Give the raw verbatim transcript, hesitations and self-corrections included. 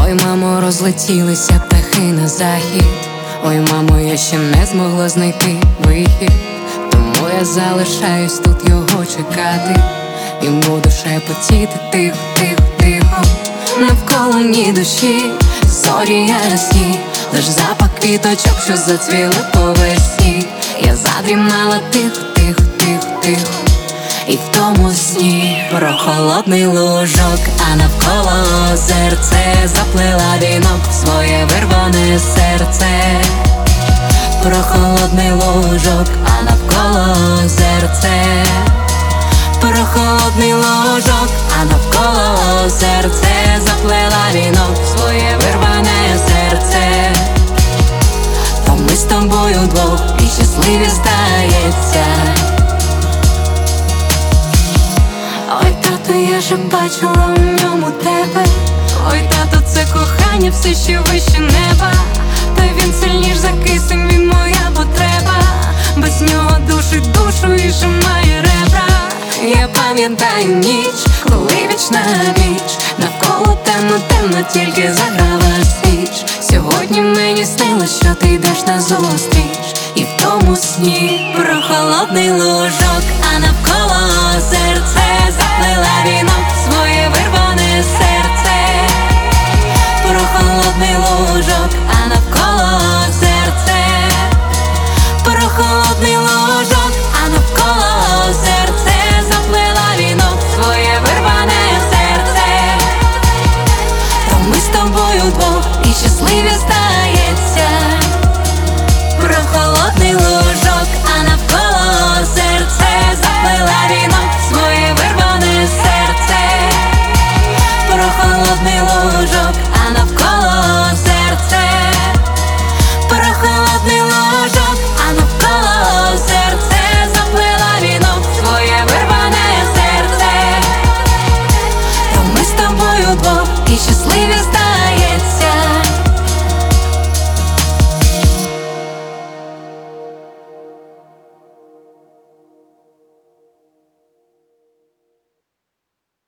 Ой, мамо, розлетілися птахи на захід. Ой, мамо, я ще не змогла знайти вихід, тому я залишаюсь тут його чекати і буду шепотіти тихо, тихо, тихо. Навколо ні душі, зорі ясні, лиш запах квіточок, що зацвіли по весні. Я задрімала тихо, тихо, тихо, тихо, і в тому сні про холодний лужок, а навколо озерце заплила вінок в своє вирване серце. Про холодний лужок, а навколо озерце. Про холодний лужок, а навколо озерце заплила вінок в своє вирване серце. То ми з тобою вдвох і щасливі здається. Ой, тато, я же бачила у ньому тебе. Ой, тато, це кохання все ще вище неба. Та він сильніш за кисень, він моя потреба. Без нього душить душу і жимає ребра. Я пам'ятаю ніч, коли вічна віч, навколо темно, темно, тільки заграла свіч. Сьогодні мені снилось, що ти йдеш назустріч, і в тому сні про холодний лужок, а навколо озерце заплила вінок в своє вирване серце. Про холодний лужок, а навколо озерце. Про холодний лужок, а навколо озерце заплила вінок в своє вирване серце. То ми з тобою вдвох і щасливі стали.